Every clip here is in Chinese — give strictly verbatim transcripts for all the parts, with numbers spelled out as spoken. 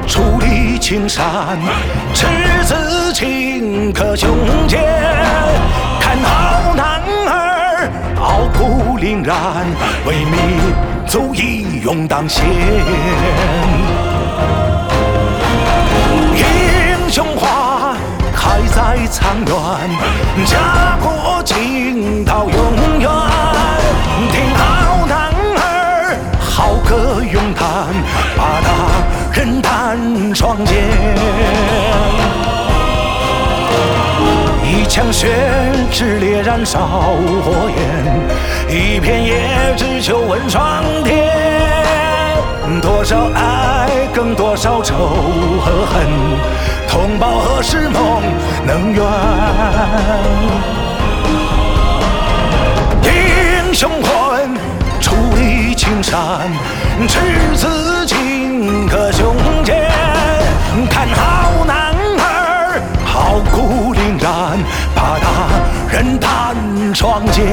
矗立青山，赤子情可胸间。看好男儿傲骨凛然，为民族义勇当先。英雄话开在苍原，家国情到永远。听好男儿好歌咏叹，把大人担双肩。一腔血炽烈燃烧火焰，一片野只求问霜天。多少爱，更多少仇和恨，同胞何时梦能圆？英雄魂矗立青山，赤子情可胸间。看好男儿傲骨凛然，把大人担双肩。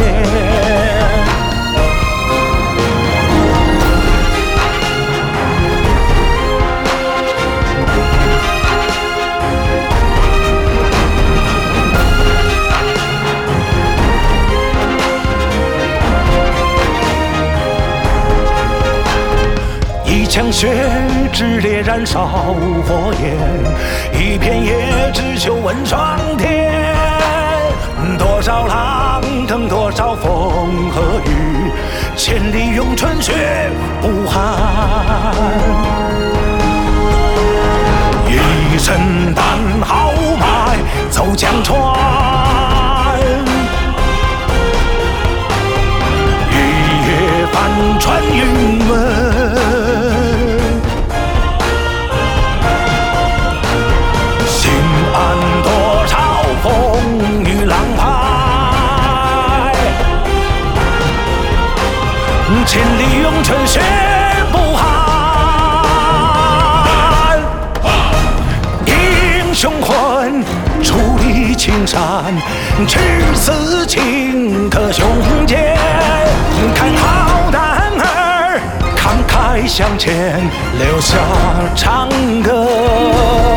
一腔血炽烈燃烧火焰，一片野只求问霜天。多少浪，更多少风和雨，千里咏春雪不寒。一身胆豪迈走江川，一夜翻穿云纹。千里咏春雪不寒，英雄魂矗立青山，赤子情可胸间。看好男儿慷慨向前，留下长歌。